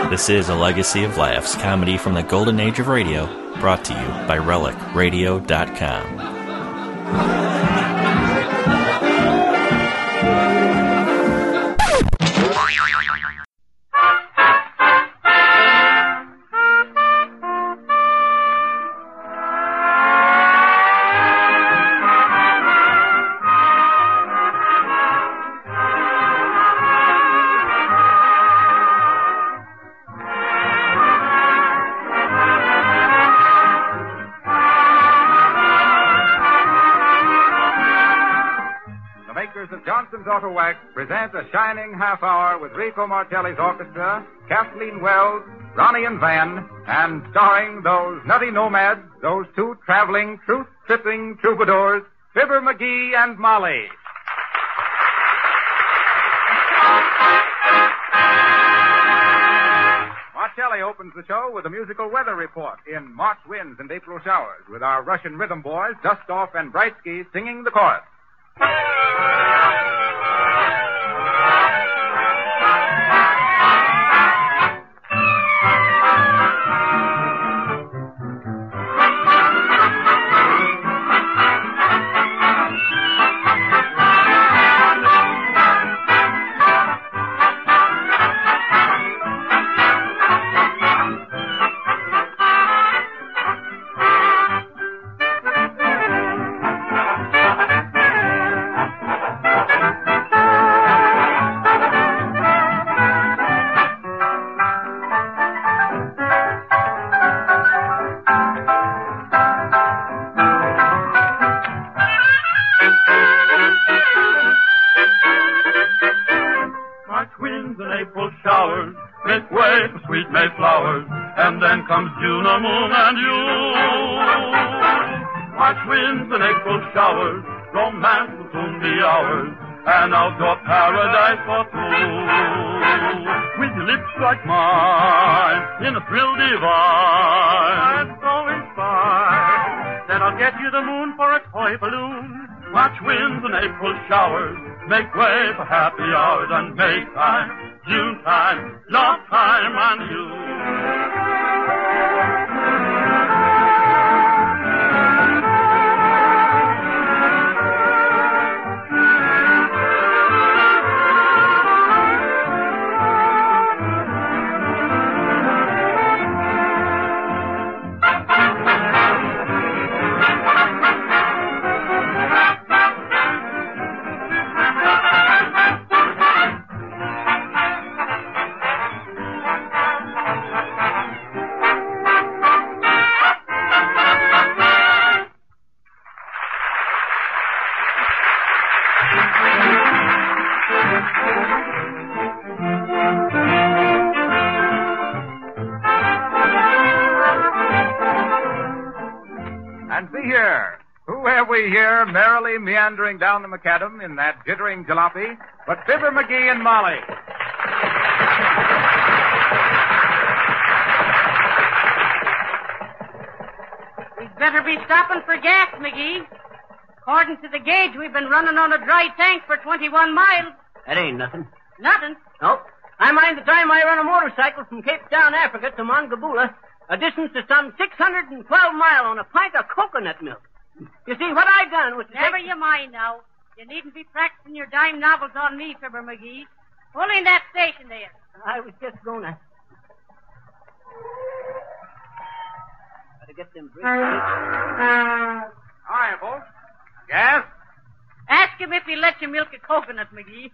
This is a legacy of laughs, comedy from the golden age of radio, brought to you by RelicRadio.com. Johnson's Auto Wax presents a shining half hour with Rico Martelli's orchestra, Kathleen Wells, Ronnie and Van, and starring those nutty nomads, those two traveling, truth-tripping troubadours, Fibber McGee and Molly. Martelli opens the show with a musical weather report in March winds and April showers, with our Russian rhythm boys, Dustoff and Brightsky, singing the chorus. Make way for happy hours and make time, June time, love time on you. Here, merrily meandering down the macadam in that jittering jalopy, but Fibber McGee and Molly. We'd better be stopping for gas, McGee. According to the gauge, we've been running on a dry tank for 21 miles. That ain't nothing. Nothing? Nope. I mind the time I run a motorcycle from Cape Town, Africa to Mongabula, a distance of some 612 miles on a pint of coconut milk. You see, what I done was... Never you mind now. You needn't be practicing your dime novels on me, Fibber McGee. Pull in that station there. I was just gonna... Gotta get them brakes. Hi, folks. Gas? Ask him if he'll let you milk a coconut, McGee.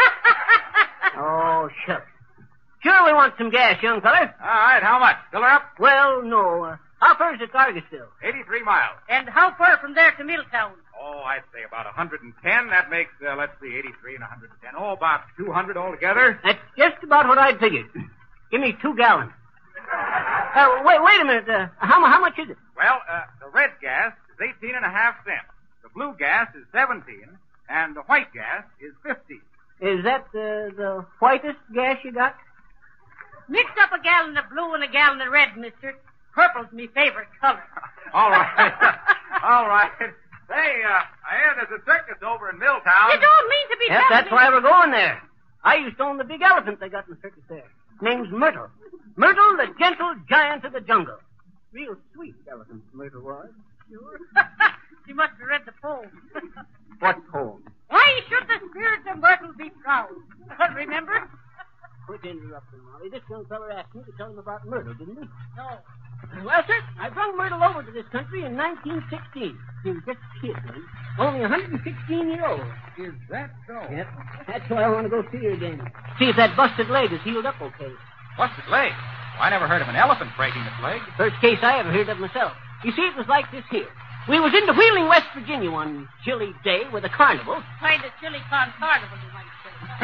Oh, shucks. Sure we want some gas, young feller. All right, how much? Fill her up? Well, no. How far is the Targetville? 83 miles. And how far from there to Milltown? Oh, I'd say about 110. That makes, 83 and 110. Oh, about 200 altogether. That's just about what I figured. Give me 2 gallons. Wait a minute. How much is it? Well, the red gas is 18 and a half cents. The blue gas is 17, and the white gas is 50. Is that the whitest gas you got? Mix up a gallon of blue and a gallon of red, mister. Purple's me favorite color. All right. All right. Say, I hear there's a circus over in Milltown. You don't mean to be telling that's me. why we're going there. I used to own the big elephant they got in the circus there. Name's Myrtle. Myrtle, the gentle giant of the jungle. Real sweet elephant, Myrtle was. Sure. You must have read the poem. What poem? Why should the spirit of Myrtle be proud? Remember? Quit interrupting, Molly. This young feller asked me to tell him about Myrtle, didn't he? No. Well, sir, I brought Myrtle over to this country in 1916. He was just a kid then. Only 116 years old. Is that so? Yep. That's why I want to go see her again. See if that busted leg is healed up okay. Busted leg? I never heard of an elephant breaking its leg. First case I ever heard of myself. You see, it was like this here. We was into Wheeling, West Virginia one chilly day with a carnival. Kind of chilly carnival, you might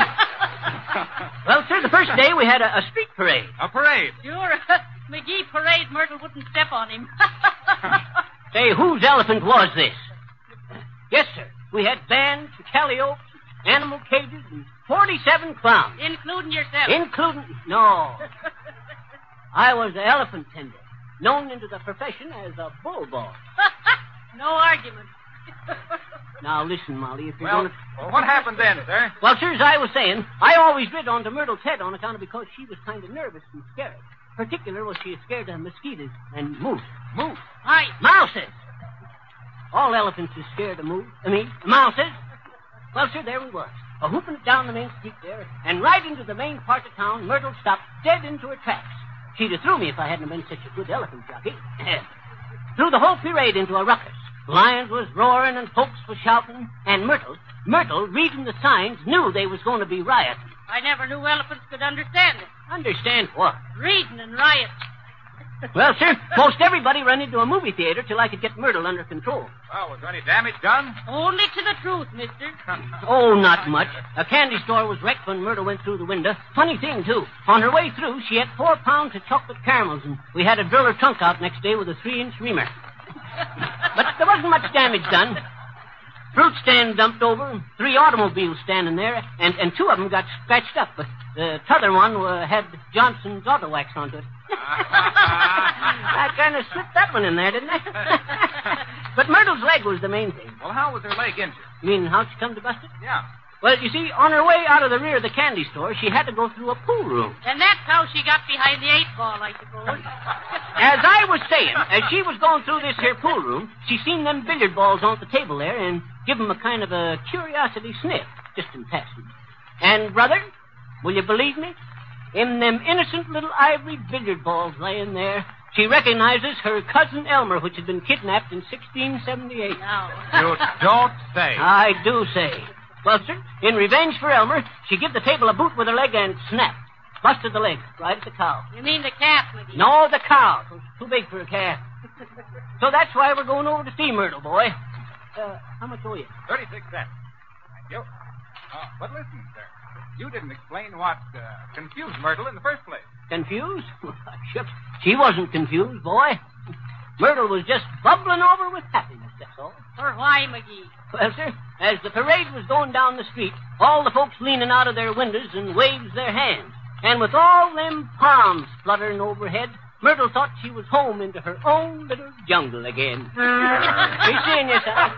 say. Well, sir, the first day we had a street parade. A parade? Sure. McGee parade, Myrtle wouldn't step on him. Say, whose elephant was this? Yes, sir. We had bands, calliope, animal cages, and 47 clowns. Including yourself. No. I was an elephant tender, known into the profession as a bull boss. No argument. Now, listen, Molly, if you're going to... Well, what happened then, sir? Well, sir, as I was saying, I always rid onto Myrtle's head on account of because she was kind of nervous and scared. Particular was she scared of mosquitoes and moose. Moose? Hi. Mouses! All elephants is scared of mouses. Well, sir, there we was. A-hooping it down the main street there, and right into the main part of town, Myrtle stopped dead into her tracks. She'd have threw me if I hadn't been such a good elephant jockey. Threw the whole parade into a ruckus. Lions was roaring and folks was shouting, and Myrtle, reading the signs, knew they was going to be rioting. I never knew elephants could understand it. Understand what? Reading and rioting. Well, sir, most everybody ran into a movie theater till I could get Myrtle under control. Well, was there any damage done? Only to the truth, mister. Oh, not much. A candy store was wrecked when Myrtle went through the window. Funny thing, too. On her way through, she had 4 pounds of chocolate caramels, and we had to drill her trunk out next day with a 3-inch reamer. But there wasn't much damage done. Fruit stand dumped over, 3 automobiles standing there, and 2 of them got scratched up, but the t'other one had Johnson's auto wax onto it. I kind of slipped that one in there, didn't I? But Myrtle's leg was the main thing. Well, how was her leg injured? You mean how'd she come to bust it? Yeah. Well, you see, on her way out of the rear of the candy store, she had to go through a pool room. And that's how she got behind the 8-ball, I suppose. As I was saying, as she was going through this here pool room, she seen them billiard balls on the table there and give 'em a kind of a curiosity sniff, just in passing. And, brother, will you believe me? In them innocent little ivory billiard balls laying there, she recognizes her cousin Elmer, which had been kidnapped in 1678. No. You don't say. I do say. Well, sir, in revenge for Elmer, she give the table a boot with her leg and snap. Busted the leg right at the cow. You mean the calf, McGee? No, the cow. It was too big for a calf. So that's why we're going over to see Myrtle, boy. How much owe you? 36 cents. Thank you. But listen, sir. You didn't explain what confused Myrtle in the first place. Confused? Shucks. She wasn't confused, boy. Myrtle was just bubbling over with happiness, that's all. Or why, McGee? Well, sir, as the parade was going down the street, all the folks leaning out of their windows and waves their hands. And with all them palms fluttering overhead, Myrtle thought she was home into her own little jungle again. Be seeing you, son.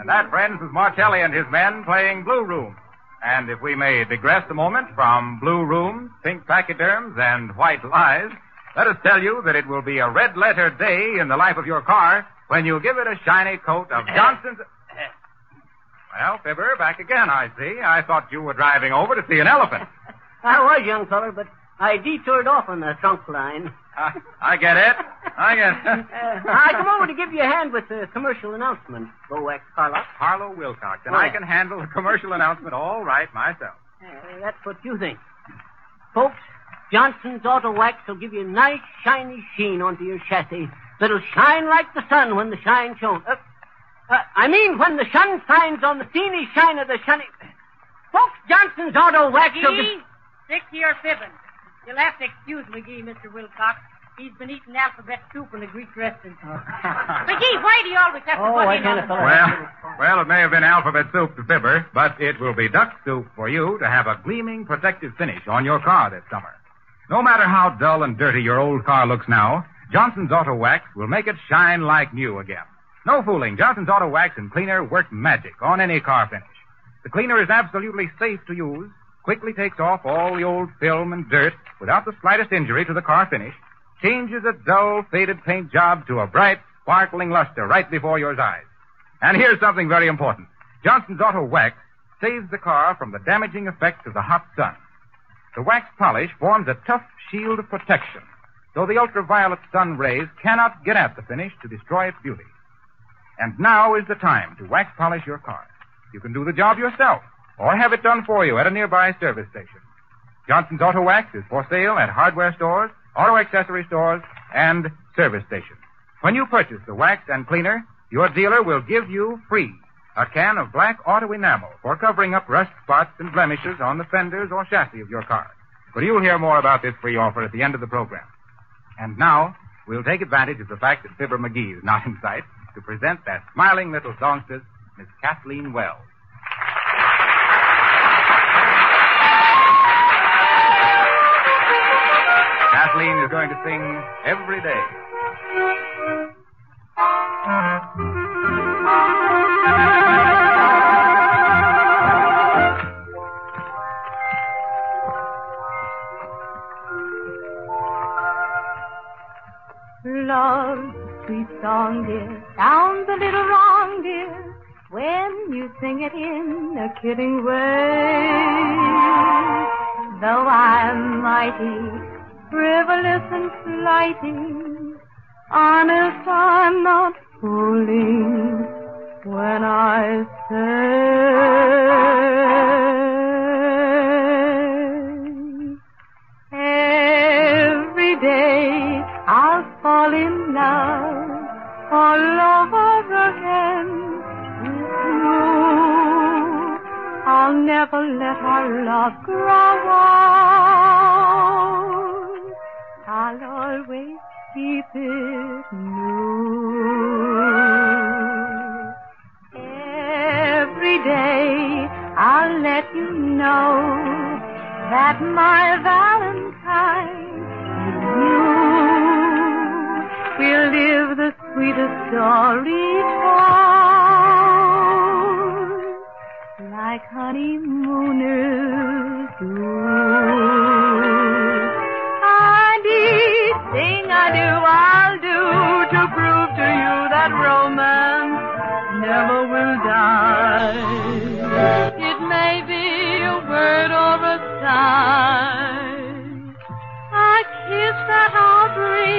And that, friends, is Martelli and his men playing Blue Room. And if we may digress a moment from blue rooms, pink pachyderms, and white lies, let us tell you that it will be a red-letter day in the life of your car when you give it a shiny coat of Johnson's... Well, Fibber, back again, I see. I thought you were driving over to see an elephant. I was, young feller, but I detoured off on the trunk line. I get it. I come over to give you a hand with the commercial announcement. Go wax Carlo. Harlow Wilcox, and I can handle the commercial announcement all right myself. That's what you think. Folks, Johnson's Auto Wax will give you a nice, shiny sheen onto your chassis that'll shine like the sun when the shine shows. When the sun shines on the teeny shine of the shiny... Folks, Johnson's Auto Wax will give... Stick to your fibbing. You'll have to excuse McGee, Mr. Wilcox. He's been eating alphabet soup and a Greek dressing. McGee, why do you always have to butt in on the... Well, it may have been alphabet soup to Fibber, but it will be duck soup for you to have a gleaming protective finish on your car this summer. No matter how dull and dirty your old car looks now, Johnson's Auto Wax will make it shine like new again. No fooling. Johnson's Auto Wax and Cleaner work magic on any car finish. The cleaner is absolutely safe to use, quickly takes off all the old film and dirt without the slightest injury to the car finish, changes a dull, faded paint job to a bright, sparkling luster right before your eyes. And here's something very important. Johnson's Auto Wax saves the car from the damaging effects of the hot sun. The wax polish forms a tough shield of protection, so the ultraviolet sun rays cannot get at the finish to destroy its beauty. And now is the time to wax polish your car. You can do the job yourself, or have it done for you at a nearby service station. Johnson's Auto Wax is for sale at hardware stores, auto accessory stores, and service stations. When you purchase the wax and cleaner, your dealer will give you free a can of black auto enamel for covering up rust spots and blemishes on the fenders or chassis of your car. But you'll hear more about this free offer at the end of the program. And now, we'll take advantage of the fact that Fibber McGee is not in sight to present that smiling little songstress, Miss Kathleen Wells. Kathleen is going to sing Every Day. Love, sweet song, dear, sounds a little wrong, dear, when you sing it in a kidding way. Though I'm mighty frivolous and flighty, honest, I'm not fooling when I say every day I'll fall in love all over again with you. I'll never let our love grow old. I'll always keep it new. Every day I'll let you know that my Valentine is you. We'll live the sweetest story told, like honeymooners do. Anything I do, I'll do to prove to you that romance never will die. It may be a word or a sigh, a kiss that I'll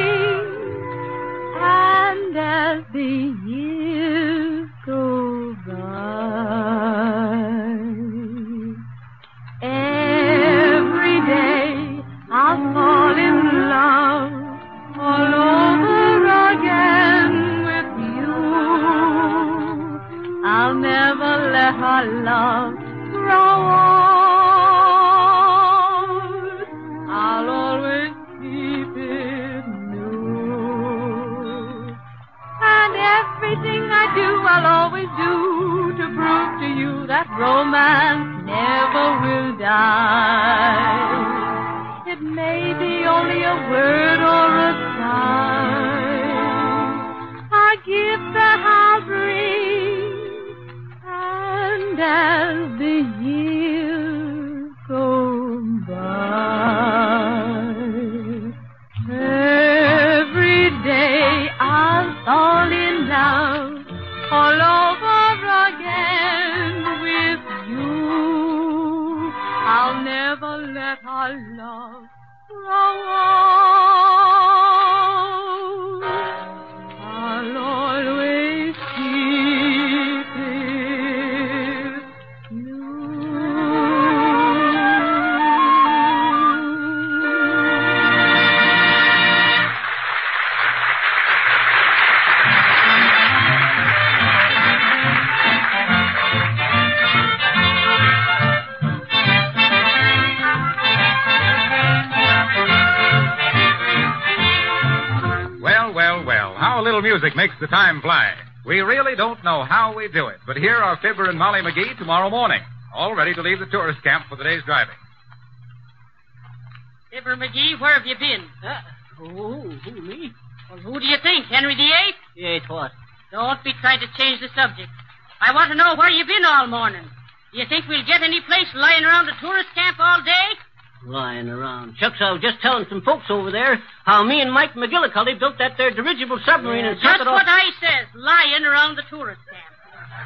breathe, and as the years go by, every day I'll fall in love all over again with you. I'll never let our love grow old. I'll always keep it new. And everything I do, I'll always do to prove to you that romance never will die. It may be only a word or a sigh, a gift that I'll bring, the years go by, every day I'll fall in love all over again with you. I'll never let our love grow old. I'll always keep it new. How a little music makes the time fly. We really don't know how we do it, but here are Fibber and Molly McGee tomorrow morning, all ready to leave the tourist camp for the day's driving. Fibber McGee, where have you been? Who, me? Well, who do you think, Henry VIII? Yeah, what? Don't be trying to change the subject. I want to know where you've been all morning. Do you think we'll get any place lying around the tourist camp all day? Lying around. Shucks, I was just telling some folks over there how me and Mike McGillicuddy built that there dirigible submarine and sunk Just it off. what I says, lying around the tourist camp.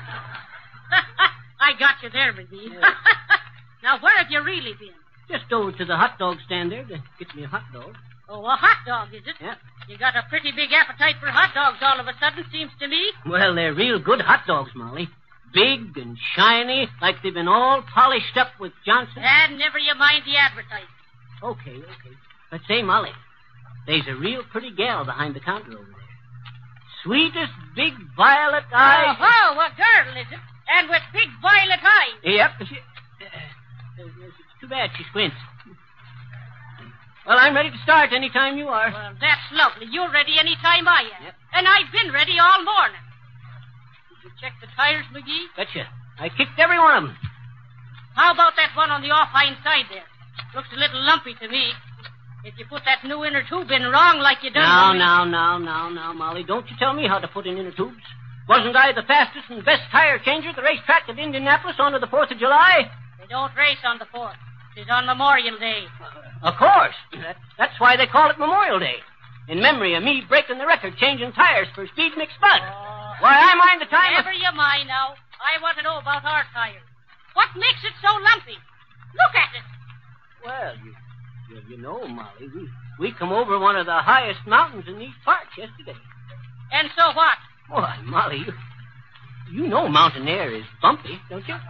I got you there, McGee. Yeah. Now, where have you really been? Just over to the hot dog stand there to get me a hot dog. Oh, a hot dog, is it? Yeah. You got a pretty big appetite for hot dogs all of a sudden, seems to me. Well, they're real good hot dogs, Molly. Big and shiny, like they've been all polished up with Johnson. And never you mind the advertising. Okay. But say, Molly, there's a real pretty gal behind the counter over there. Sweetest big violet eyes. Oh, a girl, is it? And with big violet eyes. Yep. It's too bad she squints. Well, I'm ready to start any time you are. Well, that's lovely. You're ready any time I am. Yep. And I've been ready all morning. Did you check the tires, McGee? Betcha. I kicked every one of them. How about that one on the off-hind side there? Looks a little lumpy to me. If you put that new inner tube in wrong like you done... Now, Molly. Don't you tell me how to put in inner tubes. Wasn't I the fastest and best tire changer at the racetrack at Indianapolis on to the 4th of July? They don't race on the 4th. It's on Memorial Day. Of course. That's why they call it Memorial Day. In memory of me breaking the record changing tires for Speed McSpud. Why, I mind the time... Never you mind now. I want to know about our tires. What makes it so lumpy? Look at it. Well, you know, Molly, we come over one of the highest mountains in these parts yesterday. And so what? Why, Molly, you know mountain air is bumpy, don't you?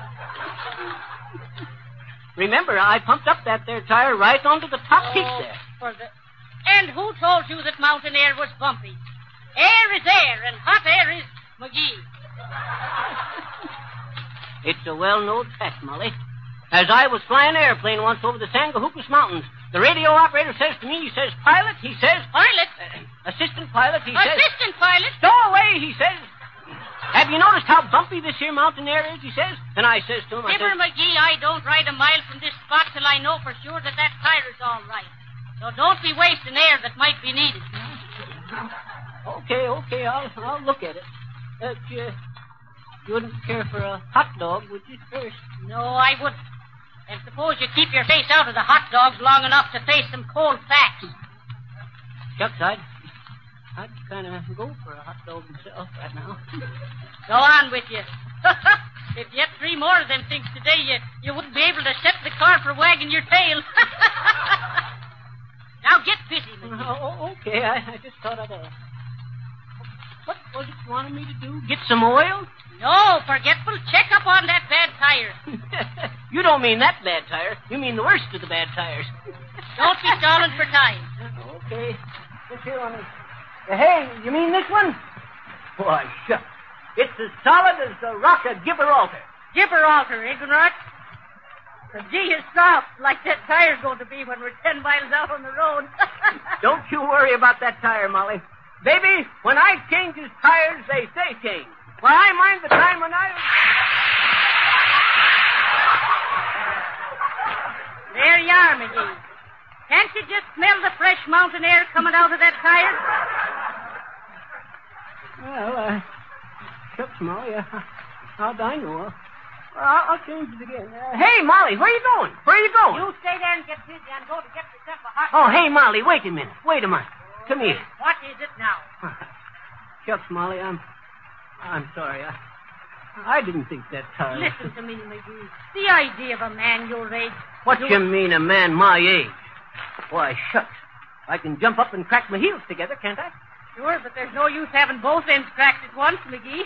Remember, I pumped up that there tire right onto the top peak there. And who told you that mountain air was bumpy? Air is air, and hot air is McGee. It's a well-known fact, Molly. As I was flying an airplane once over the Sangahookus Mountains, the radio operator says to me, he says, pilot, he says... Pilot? Assistant pilot, he says... Assistant pilot? Stow away, he says. Have you noticed how bumpy this here mountain air is, he says? And I says to him, Fibber McGee, I don't ride a mile from this spot till I know for sure that tire's all right. So don't be wasting air that might be needed. Okay, I'll look at it. You wouldn't care for a hot dog, would you, first? No, I wouldn't. And suppose you keep your face out of the hot dogs long enough to face some cold facts. Shucks, I'd kind of go for a hot dog myself right now. Go on with you. If you had 3 more of them things today, you wouldn't be able to set the car for wagging your tail. Now get busy, McGee. Oh, okay. I just thought I'd ask. What was it you wanted me to do? Get some oil? No, forgetful. Check up on that bad tire. You don't mean that bad tire. You mean the worst of the bad tires. Don't be stalling for time. Okay. This here one is... Hey, you mean this one? Why, shucks. It's as solid as the rock of Gibraltar. Gibraltar, ignorant. The G is soft, like that tire's going to be when we're 10 miles out on the road. Don't you worry about that tire, Molly. Baby, when I change his tires, they stay changed. Why, I mind the time when I... There you are, McGee. Can't you just smell the fresh mountain air coming out of that tire? Well, shucks, Molly. How'd I know? I'll change it again. Hey, Molly, where you going? Where you going? You stay there and get busy and go to get yourself a hot... Oh, hey, Molly, wait a minute. Come here. What is it now? Shucks, Molly, I'm sorry. I didn't think that time. Listen to me, McGee. The idea of a man your age... What you mean, a man my age? Why, shucks. I can jump up and crack my heels together, can't I? Sure, but there's no use having both ends cracked at once, McGee.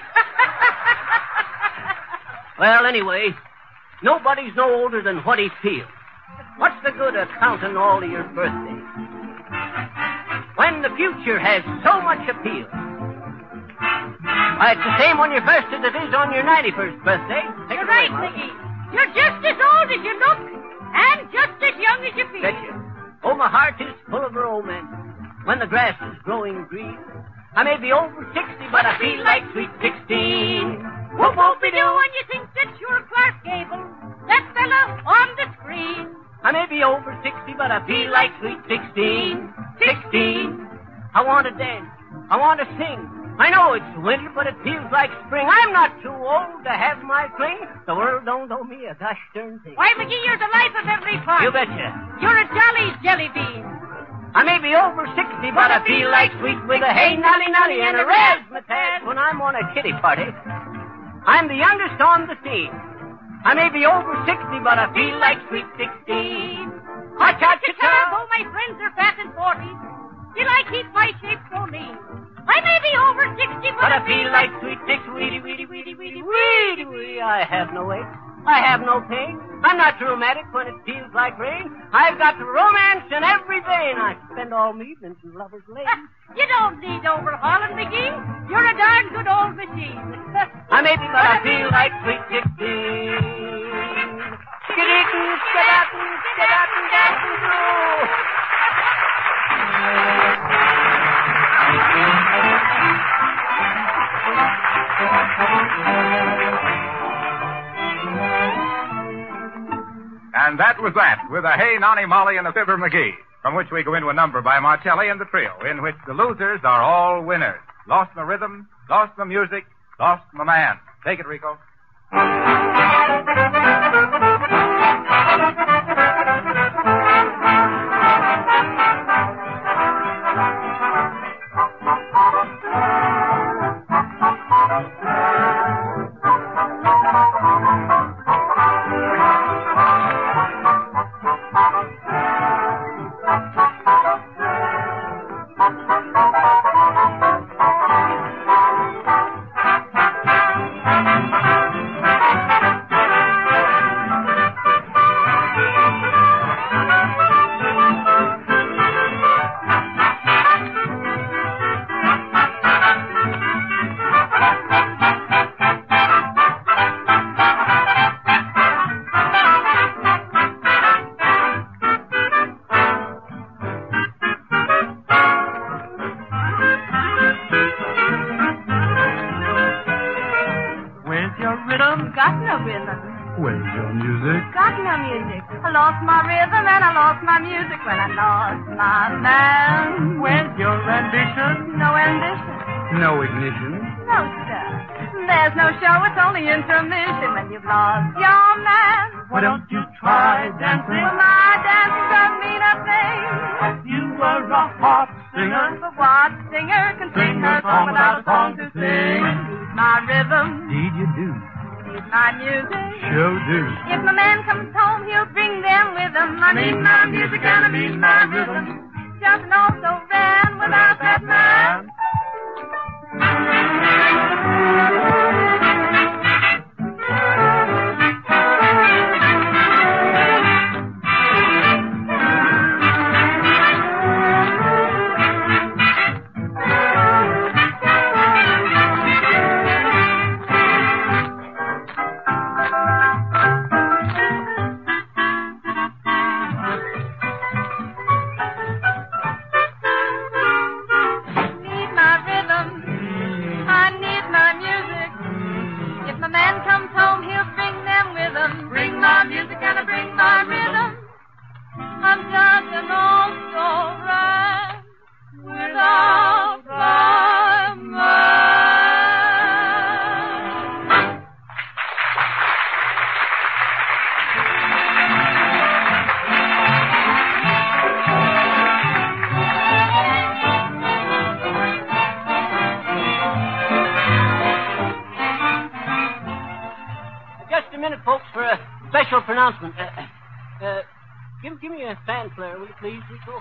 Well, anyway, nobody's no older than what he feels. What's the good of counting all of your birthdays when the future has so much appeal? Why, it's the same on your first as it is on your 91st birthday. You're right, McGee. You're just as old as you look and just as young as you feel. Betcha. Oh, my heart is full of romance when the grass is growing green. I may be over 60, but I feel like sweet 16. Whoop-whoop-be-doo. When you think that you're Clark Gable, that fella on the screen. I may be over 60, but I feel like sweet 16. 16. I want to dance. I want to sing. I know it's winter, but it feels like spring. I'm not too old to have my fling. The world don't owe me a gosh darn thing. Why, McGee, you're the life of every part. You betcha. You're a jolly jelly bean. I may be over 60, but I feel like sweet with a hey nolly nolly and a razzmatazz when I'm on a kiddie party. I'm the youngest on the scene. I may be over 60, but I feel like sweet 16. Ha-cha-cha-cha. Though my friends are fat and 40, still I keep my shape so lean. I may be over 60, but I feel like sweet 6. Weedy, weedy, weedy, weedy, weedy, weedy. I have no ache. I have no pain. I'm not rheumatic when it feels like rain. I've got romance in every vein. I spend all my evenings in Lover's Lane. You don't need overhauling, McGee. You're a darn good old machine. I may be, but I feel like sweet 16. Skiddy-doo, skadatten, skadatten, datten, doo. And that was that, with a Hey Nonny Molly and a Fibber McGee, from which we go into a number by Martelli and the trio, in which the losers are all winners. Lost my rhythm, lost my music, lost my man. Take it, Rico. I need my music. minute, folks, for a special pronouncement. Give me a fanfare, will you please, Rico?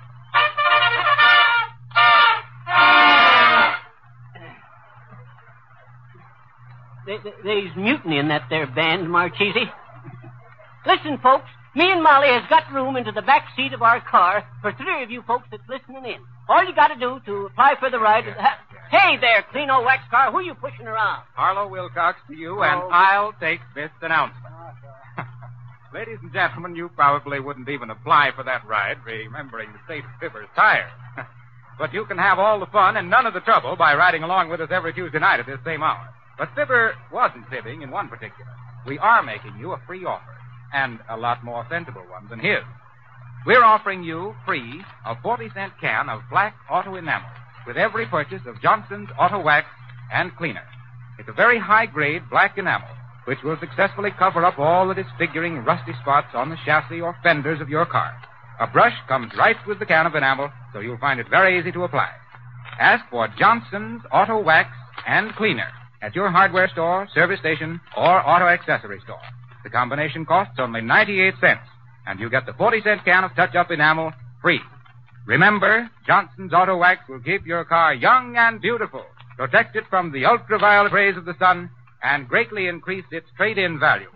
There's mutiny in that there band, Marchese. Listen, folks, me and Molly has got room into the back seat of our car for 3 of you folks that's listening in. All you got to do to apply for the ride is... Hey there, clean old wax car. Who are you pushing around? Harlow Wilcox to you, and I'll take this announcement. Ladies and gentlemen, you probably wouldn't even apply for that ride, remembering the state of Fibber's tire. But you can have all the fun and none of the trouble by riding along with us every Tuesday night at this same hour. But Fibber wasn't fibbing in one particular. We are making you a free offer, and a lot more sensible one than his. We're offering you free a 40-cent can of black auto enamel with every purchase of Johnson's Auto Wax and Cleaner. It's a very high-grade black enamel, which will successfully cover up all the disfiguring rusty spots on the chassis or fenders of your car. A brush comes right with the can of enamel, so you'll find it very easy to apply. Ask for Johnson's Auto Wax and Cleaner at your hardware store, service station, or auto accessory store. The combination costs only 98 cents, and you get the 40-cent can of touch-up enamel free. Remember, Johnson's Auto Wax will keep your car young and beautiful, protect it from the ultraviolet rays of the sun, and greatly increase its trade-in value.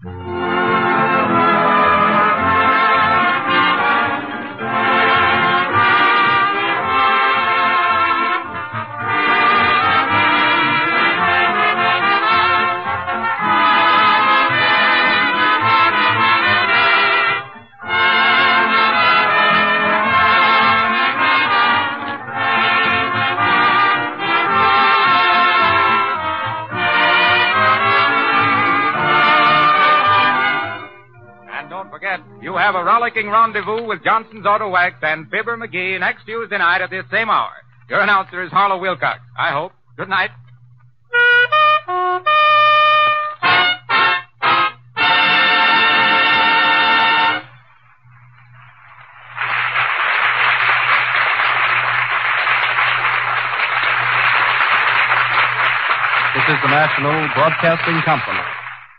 You have a rollicking rendezvous with Johnson's Auto Wax and Fibber McGee next Tuesday night at this same hour. Your announcer is Harlow Wilcox. I hope. Good night. This is the National Broadcasting Company.